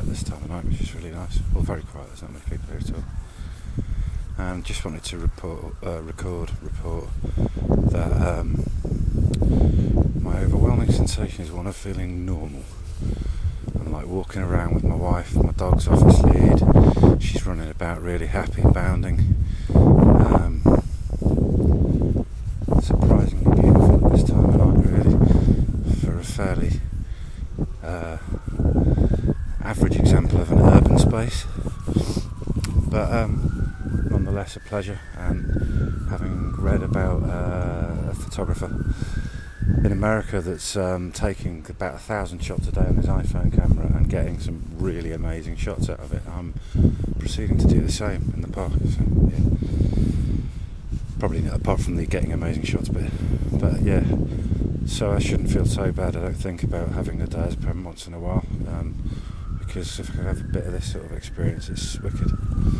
this time of night, which is really nice. Well, very quiet, there's not many people here at all. And just wanted to report that my overwhelming sensation is one of feeling normal. I'm like walking around with my wife, my dog's off his lead, she's running about really happy, bounding. Surprisingly beautiful at this time of night, really, for a fairly average example of an urban space, but nonetheless a pleasure. And having read about a photographer in America that's taking about 1,000 shots a day on his iPhone camera and getting some really amazing shots out of it, I'm proceeding to do the same in the park. So, yeah. Probably not, apart from the getting amazing shots bit, but yeah. So I shouldn't feel so bad, I don't think, about having a day as a parent once in a while, because if I could have a bit of this sort of experience, it's wicked.